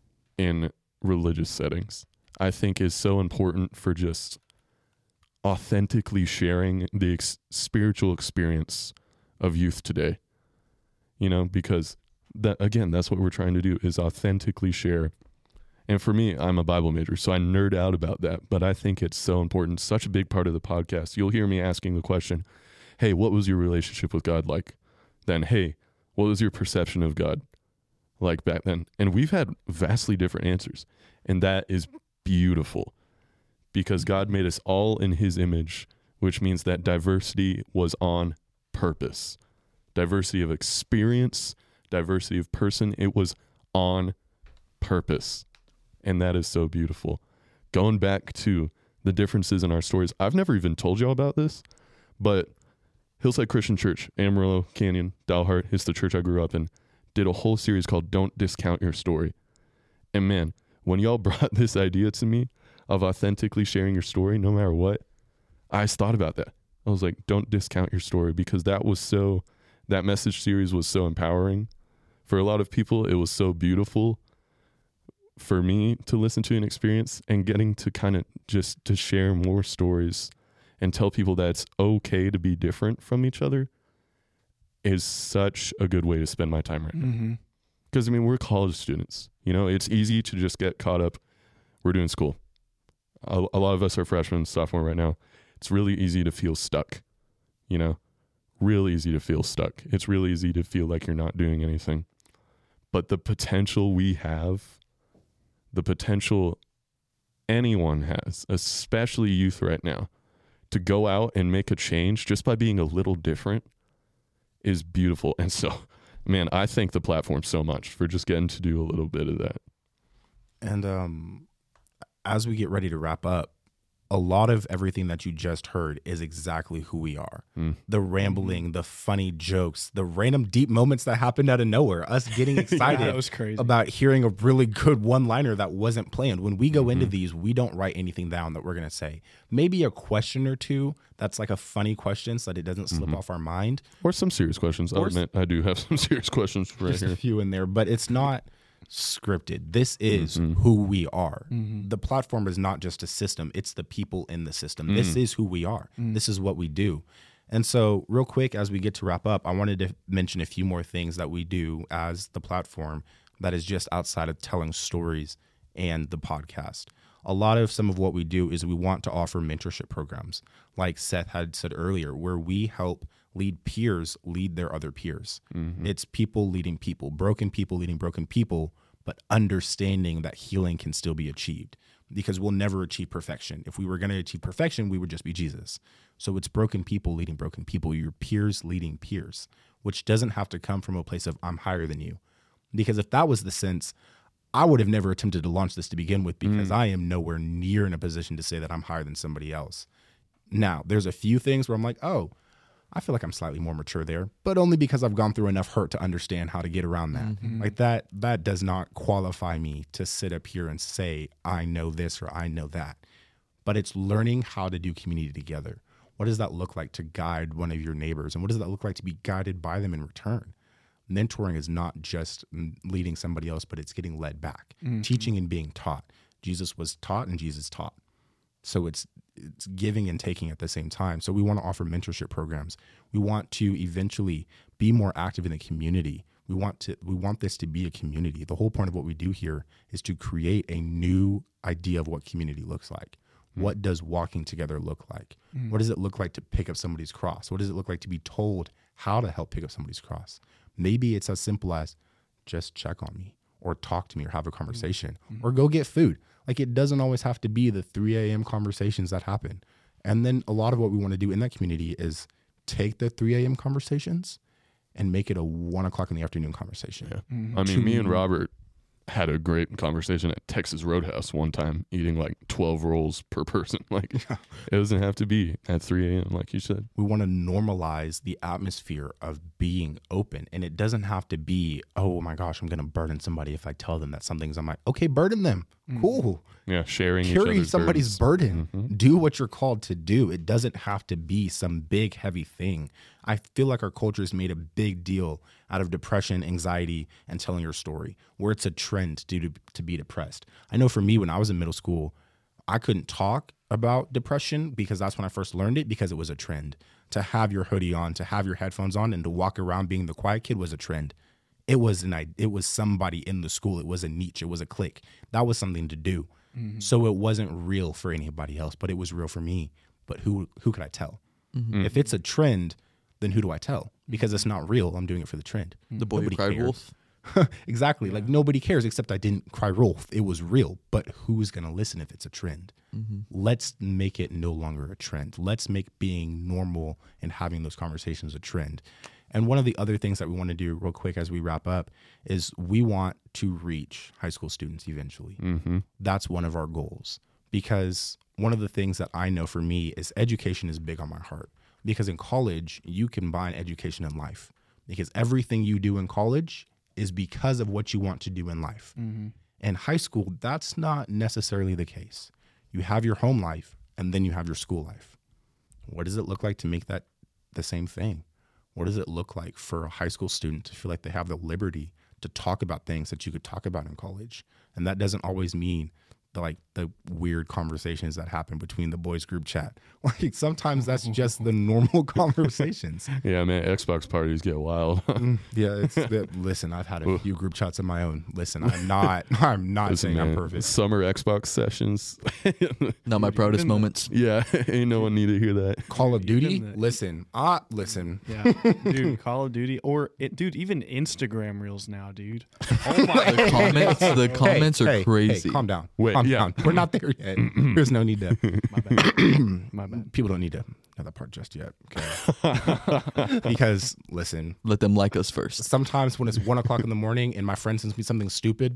in religious settings, I think is so important for just authentically sharing the ex- spiritual experience of youth today. You know, because that, again, that's what we're trying to do, is authentically share. And for me, I'm a Bible major, so I nerd out about that. But I think it's so important, such a big part of the podcast. You'll hear me asking the question, hey, what was your relationship with God like then? Hey, what was your perception of God like back then? And we've had vastly different answers. And that is beautiful because God made us all in his image, which means that diversity was on purpose. Diversity of experience, diversity of person, it was on purpose. And that is so beautiful. Going back to the differences in our stories, I've never even told y'all about this, but Hillside Christian Church, Amarillo, Canyon, Dalhart, it's the church I grew up in, did a whole series called Don't Discount Your Story. And man, when y'all brought this idea to me of authentically sharing your story, no matter what, I just thought about that. I was like, don't discount your story, because that was so, that message series was so empowering. For a lot of people, it was so beautiful for me to listen to and experience, and getting to kind of just to share more stories and tell people that it's okay to be different from each other is such a good way to spend my time right now. Because, mm-hmm. I mean, we're college students. You know, it's easy to just get caught up. We're doing school. A, a lot of us are freshmen, sophomore right now. It's really easy to feel stuck, you know, real easy to feel stuck. It's really easy to feel like you're not doing anything. But the potential we have, the potential anyone has, especially youth right now, to go out and make a change just by being a little different is beautiful. And so, man, I thank the platform so much for just getting to do a little bit of that. And um, as we get ready to wrap up, a lot of everything that you just heard is exactly who we are. Mm. The rambling, the funny jokes, the random deep moments that happened out of nowhere, us getting excited yeah, that was crazy. About hearing a really good one-liner that wasn't planned. When we go mm-hmm. into these, we don't write anything down that we're going to say. Maybe a question or two that's like a funny question so that it doesn't slip mm-hmm. off our mind. Or some serious questions. I'll admit I do have some serious questions right Just here. a few in there, but it's not scripted. This is Mm-hmm. who we are. Mm-hmm. The platform is not just a system, it's the people in the system. This is who we are. This is what we do. And so, real quick, as we get to wrap up, I wanted to mention a few more things that we do as the platform that is just outside of telling stories and the podcast. A lot of some of what we do is we want to offer mentorship programs, like Seth had said earlier, where we help lead peers lead their other peers. Mm-hmm. It's people leading people, broken people leading broken people, but understanding that healing can still be achieved, because we'll never achieve perfection. If we were going to achieve perfection, we would just be Jesus. So it's broken people leading broken people, your peers leading peers, which doesn't have to come from a place of I'm higher than you. Because if that was the sense, I would have never attempted to launch this to begin with, because mm. I am nowhere near in a position to say that I'm higher than somebody else. Now, there's a few things where I'm like, oh, I feel like I'm slightly more mature there, but only because I've gone through enough hurt to understand how to get around that. Mm-hmm. Like that, that does not qualify me to sit up here and say, I know this or I know that. But it's learning how to do community together. What does that look like to guide one of your neighbors? And what does that look like to be guided by them in return? Mentoring is not just leading somebody else, but it's getting led back. Mm-hmm. Teaching and being taught. Jesus was taught and Jesus taught. So it's it's giving and taking at the same time. So we want to offer mentorship programs. We want to eventually be more active in the community. We want to we want this to be a community. The whole point of what we do here is to create a new idea of what community looks like. Mm. What does walking together look like? Mm. What does it look like to pick up somebody's cross? What does it look like to be told how to help pick up somebody's cross? Maybe it's as simple as just check on me, or talk to me, or have a conversation, mm-hmm. or go get food. Like, it doesn't always have to be the three a.m. conversations that happen. And then a lot of what we want to do in that community is take the three a.m. conversations and make it a one o'clock in the afternoon conversation. Yeah. Mm-hmm. I mean, me and Robert had a great conversation at Texas Roadhouse one time, eating like twelve rolls per person. Like, yeah. It doesn't have to be at three a.m. like you said. We want to normalize the atmosphere of being open. And it doesn't have to be, oh my gosh, I'm going to burden somebody if I tell them that something's on my, okay, burden them. Mm-hmm. Cool. Yeah, sharing Carry each other's somebody's burdens. burden. Mm-hmm. Do what you're called to do. It doesn't have to be some big, heavy thing. I feel like our culture has made a big deal out of depression, anxiety, and telling your story, where it's a trend to, to, to be depressed. I know for me, when I was in middle school, I couldn't talk about depression because that's when I first learned it, because it was a trend. To have your hoodie on, to have your headphones on, and to walk around being the quiet kid was a trend. It was an it was somebody in the school. It was a niche. It was a clique. That was something to do. Mm-hmm. So it wasn't real for anybody else, but it was real for me. But who who could I tell? Mm-hmm. If it's a trend, then who do I tell? Because it's not real. I'm doing it for the trend. The boy who cried wolf. Exactly. Yeah. Like, nobody cares, except I didn't cry wolf. It was real. But who's going to listen if it's a trend? Mm-hmm. Let's make it no longer a trend. Let's make being normal and having those conversations a trend. And one of the other things that we want to do real quick as we wrap up is we want to reach high school students eventually. Mm-hmm. That's one of our goals, because one of the things that I know for me is education is big on my heart. Because in college, you combine education and life, because everything you do in college is because of what you want to do in life. Mm-hmm. In high school, that's not necessarily the case. You have your home life and then you have your school life. What does it look like to make that the same thing? What does it look like for a high school student to feel like they have the liberty to talk about things that you could talk about in college? And that doesn't always mean the, like the weird conversations that happen between the boys group chat. Like, sometimes that's just the normal conversations. Yeah, man, Xbox parties get wild. Yeah, it's it, listen, I've had a few group chats of my own. Listen, I'm not I'm not Listen, saying man, I'm perfect. Summer Xbox sessions. Not my proudest moments. Yeah, ain't no one need to hear that. Call of Duty? Even the- Listen, ah, listen. Yeah, dude, Call of Duty, or it, dude, even Instagram reels now, dude. Oh my The comments, the comments Hey, are hey, crazy. Hey, calm down. Wait, calm yeah. down. We're not there yet. There's no need to. My bad. My bad. People don't need to know that part just yet. Okay. Because listen, Let them like us first. sometimes when it's one o'clock in the morning and my friend sends me something stupid,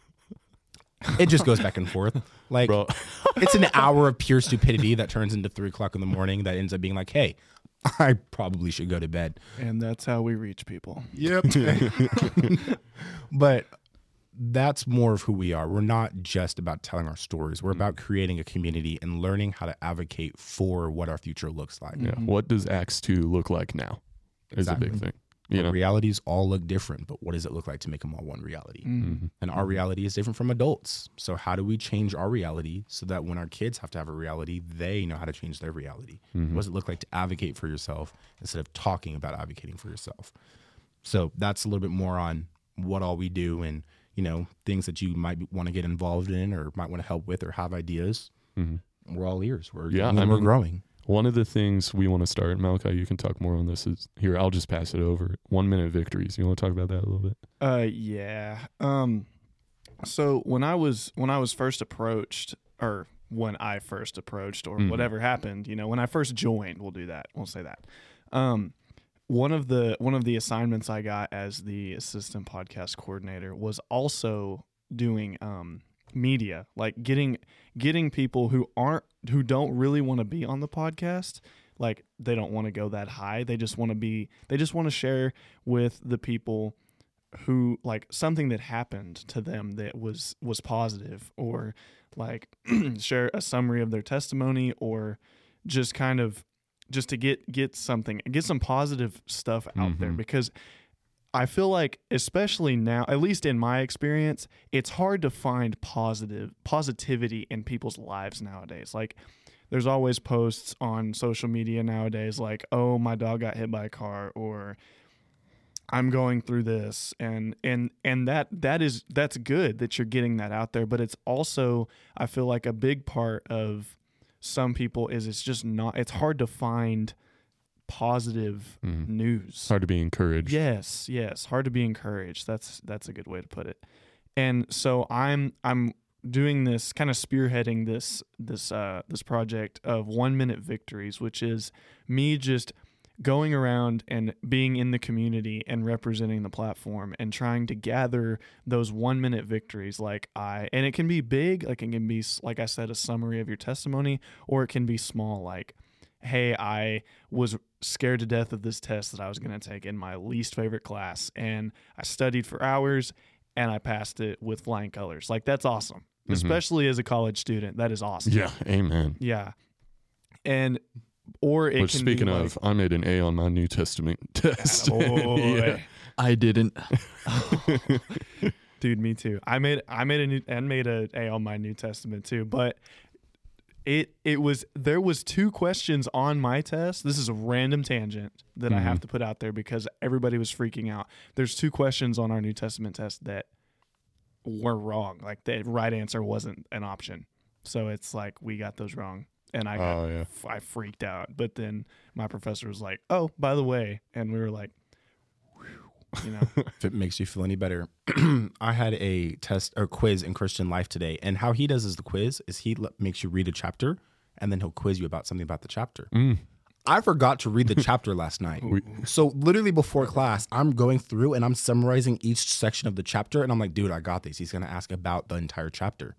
it just goes back and forth. Like, Bro. it's an hour of pure stupidity that turns into three o'clock in the morning that ends up being like, hey, I probably should go to bed. And that's how we reach people. Yep. But that's more of who we are. We're not just about telling our stories. We're about creating a community and learning how to advocate for what our future looks like. Yeah. What does Acts two look like now? Is Exactly. a big thing. You Our know? realities all look different, but what does it look like to make them all one reality? Mhm. And our reality is different from adults. So how do we change our reality so that when our kids have to have a reality, they know how to change their reality? Mhm. What does it look like to advocate for yourself instead of talking about advocating for yourself? So that's a little bit more on what all we do and, you know, things that you might want to get involved in or might want to help with or have ideas. Mhm. We're all ears. We're, Yeah, and I we're mean- growing. One of the things we want to start, Malachi, you can talk more on this. Is here, I'll just pass it over. One minute victories. You want to talk about that a little bit? Uh, yeah. Um, so when I was when I was first approached, or when I first approached, or Mhm. whatever happened, you know, when I first joined, we'll do that. We'll say that. Um, one of the one of the assignments I got as the assistant podcast coordinator was also doing um media, like getting getting people who aren't who don't really want to be on the podcast. Like they don't want to go that high. They just want to be. They just want to share with the people who like something that happened to them that was was positive, or like share a summary of their testimony, or just kind of just to get get something get some positive stuff out there, Mhm. because I feel like, especially now, at least in my experience, it's hard to find positive positivity in people's lives nowadays. Like there's always posts on social media nowadays like, oh, my dog got hit by a car, or I'm going through this, and and and that that is that's good that you're getting that out there, but it's also, I feel like, a big part of some people is it's just not it's hard to find positive Mhm. news. It's hard to be encouraged. Yes, yes, hard to be encouraged. That's that's a good way to put it. And so I'm I'm doing this, kind of spearheading this this uh this project of one minute victories, which is me just going around and being in the community and representing the platform and trying to gather those one minute victories. Like I and it can be big, like it can be, like I said, a summary of your testimony, or it can be small, like, hey, I was scared to death of this test that I was going to take in my least favorite class, and I studied for hours and I passed it with flying colors. Like that's awesome. Mhm. Especially as a college student, that is awesome. Yeah. Amen. Yeah. And or it Which, can speaking be of, I made an A on my New Testament test. like, oh, Yeah. I didn't. dude, me too. I made I made a new and made a A on my New Testament too, but it it was there was two questions on my test. This is a random tangent that I have Mhm. to put out there because everybody was freaking out. There's two questions on our New Testament test that were wrong. Like the right answer wasn't an option. So it's like we got those wrong. And I got, Oh, yeah. f- I freaked out. But then my professor was like, "Oh, by the way," and we were like, whew, you know, If it makes you feel any better, I had a test or quiz in Christian life today, and how he does is the quiz is he l- makes you read a chapter, and then he'll quiz you about something about the chapter. Mm. I forgot to read the chapter last night, We- so literally before class, I'm going through and I'm summarizing each section of the chapter, and I'm like, dude, I got this. He's gonna ask about the entire chapter.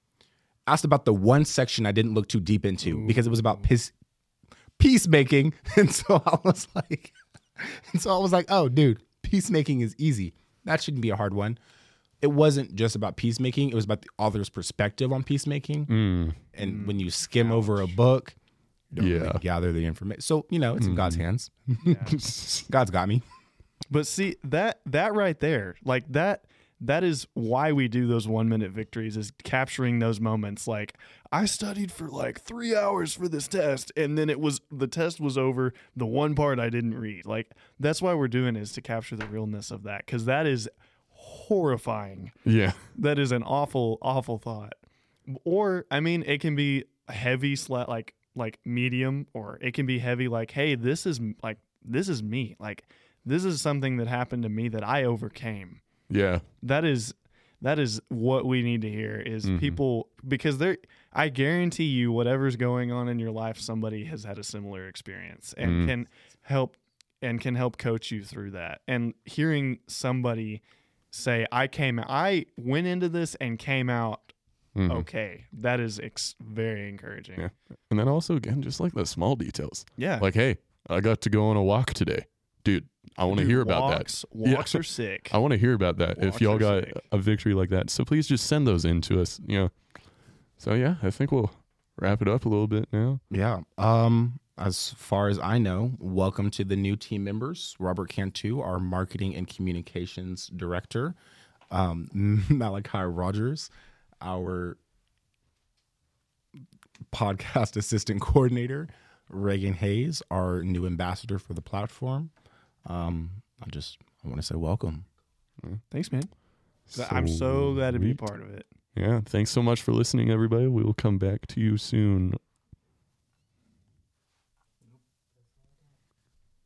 Asked about the one section I didn't look too deep into because it was about peace peacemaking, and so I was like, and so I was like, oh, dude. Peacemaking is easy. That shouldn't be a hard one. It wasn't just about peacemaking. It was about the author's perspective on peacemaking. Mm. And when you skim over a book, you don't Yeah. really gather the information. So, you know, it's in God's hands. yeah. God's got me. But see, that that right there, like that that is why we do those one minute victories, is capturing those moments. Like, I studied for like three hours for this test, and then it was the test was over, the one part I didn't read. Like, that's why we're doing it, is to capture the realness of that, because that is horrifying. Yeah. That is an awful, awful thought. Or, I mean, it can be heavy, sla- like like medium, or it can be heavy, like, hey, this is like this is me. Like, this is something that happened to me that I overcame. Yeah. That is that is what we need to hear, is Mhm. people, because they're I guarantee you whatever's going on in your life, somebody has had a similar experience and Mm. can help and can help coach you through that. And hearing somebody say, I came I went into this and came out Mhm. okay, that is ex- very encouraging. Yeah. And then also, again, just like the small details. Yeah. Like, hey, I got to go on a walk today. Dude, I want to Dude, hear about walks, that. Yeah. Walks are sick. I want to hear about that if Walks y'all are got sick. a victory like that. So please just send those in to us, you know. So yeah, I think we'll wrap it up a little bit now. Yeah. Um, as far as I know, welcome to the new team members. Robert Cantu, our marketing and communications director. Um, Malachi Rogers, our podcast assistant coordinator. Reagan Hayes, our new ambassador for the platform. Um, I just I want to say welcome. Thanks, man. I'm so glad to be Sweet. part of it. Yeah. Thanks so much for listening, everybody. We will come back to you soon.